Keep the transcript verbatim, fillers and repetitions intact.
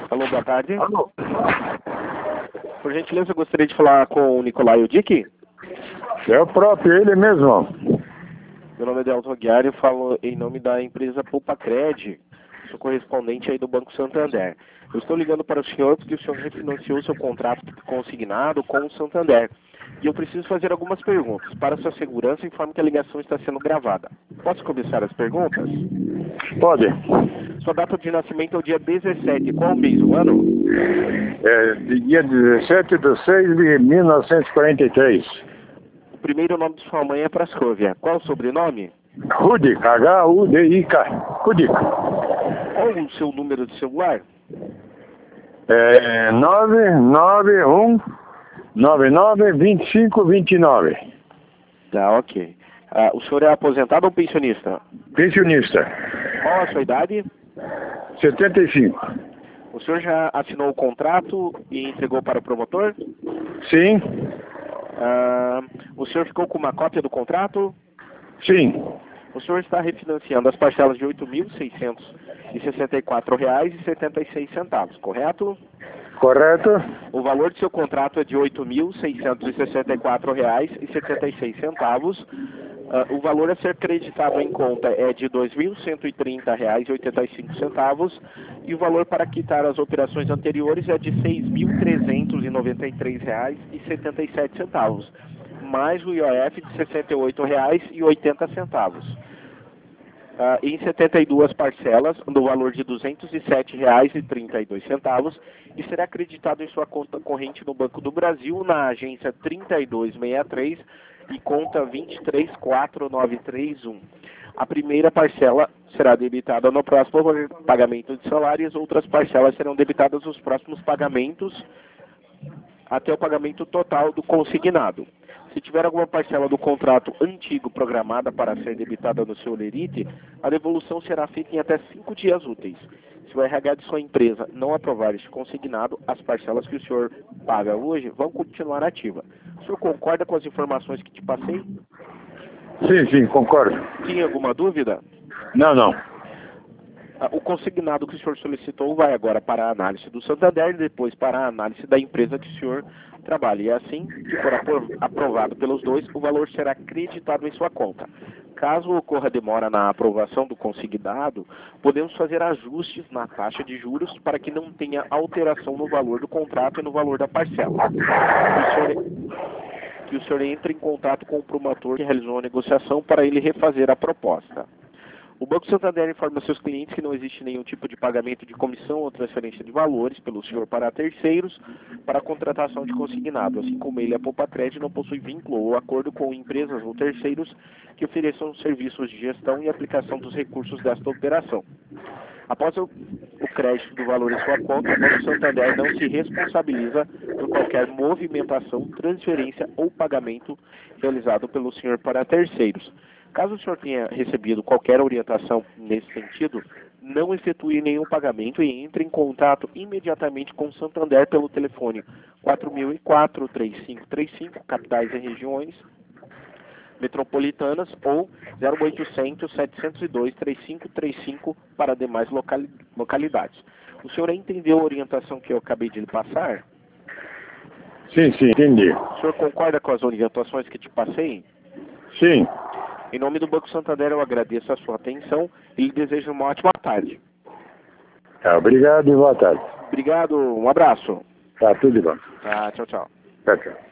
Alô, boa tarde. Alô? Por gentileza, eu gostaria de falar com o Nicolai Udic. É o próprio, ele mesmo. Meu nome é Delton Aguiar e eu falo em nome da empresa Pulpacred, sou correspondente aí do Banco Santander. Eu estou ligando para o senhor porque o senhor refinanciou seu contrato consignado com o Santander. E eu preciso fazer algumas perguntas. Para sua segurança, informe que a ligação está sendo gravada. Posso começar as perguntas? Pode. Sua data de nascimento é o dia dezessete. Qual mês do ano? É dia dezessete de seis de mil novecentos e quarenta e três. O primeiro nome de sua mãe é Prascovia. Qual o sobrenome? Rudic, H U D I K. Rudic. Qual o seu número de celular? É nove nove um nove nove dois cinco dois nove. Tá, ok. Ah, o senhor é aposentado ou pensionista? Pensionista. Qual a sua idade? setenta e cinco. O senhor já assinou o contrato e entregou para o promotor? Sim. Ah, o senhor ficou com uma cópia do contrato? Sim. O senhor está refinanciando as parcelas de oito mil seiscentos e sessenta e quatro reais e setenta e seis centavos, correto? Correto? O valor do seu contrato é de oito mil seiscentos e sessenta e quatro reais e setenta e seis centavos. Uh, o valor a ser creditado em conta é de dois mil cento e trinta reais e oitenta e cinco centavos e o valor para quitar as operações anteriores é de seis mil trezentos e noventa e três reais e setenta e sete centavos, mais o I O F de sessenta e oito reais e oitenta centavos. Uh, em setenta e duas parcelas, no valor de duzentos e sete reais e trinta e dois centavos, e será acreditado em sua conta corrente no Banco do Brasil, na agência trinta e dois sessenta e três e conta vinte e três quatro nove três um. A primeira parcela será debitada no próximo pagamento de salário e as outras parcelas serão debitadas nos próximos pagamentos até o pagamento total do consignado. Se tiver alguma parcela do contrato antigo programada para ser debitada no seu lerite, a devolução será feita em até cinco dias úteis. Se o R H de sua empresa não aprovar este consignado, as parcelas que o senhor paga hoje vão continuar ativas. O senhor concorda com as informações que te passei? Sim, sim, concordo. Tinha alguma dúvida? Não, não. O consignado que o senhor solicitou vai agora para a análise do Santander e depois para a análise da empresa que o senhor trabalha. E assim que for aprovado pelos dois, o valor será creditado em sua conta. Caso ocorra demora na aprovação do consignado, podemos fazer ajustes na taxa de juros para que não tenha alteração no valor do contrato e no valor da parcela. Que o senhor, que o senhor entre em contato com o promotor que realizou a negociação para ele refazer a proposta. O Banco Santander informa seus clientes que não existe nenhum tipo de pagamento de comissão ou transferência de valores pelo senhor para terceiros para a contratação de consignado, assim como ele, a Pulpacred, não possui vínculo ou acordo com empresas ou terceiros que ofereçam serviços de gestão e aplicação dos recursos desta operação. Após o, o crédito do valor em sua conta, o Banco Santander não se responsabiliza por qualquer movimentação, transferência ou pagamento realizado pelo senhor para terceiros. Caso o senhor tenha recebido qualquer orientação nesse sentido, não efetue nenhum pagamento e entre em contato imediatamente com o Santander pelo telefone quatro mil e quatro, três cinco três cinco, capitais e regiões metropolitanas, ou zero oitocentos, setecentos e dois, trinta e cinco trinta e cinco para demais locali localidades. O senhor entendeu a orientação que eu acabei de lhe passar? Sim, sim, entendi. O senhor concorda com as orientações que te passei? Sim. Em nome do Banco Santander, eu agradeço a sua atenção e lhe desejo uma ótima tarde. Tá, obrigado e boa tarde. Obrigado, um abraço. Tá, tudo bom. Tá, tchau, tchau. Tchau, tchau.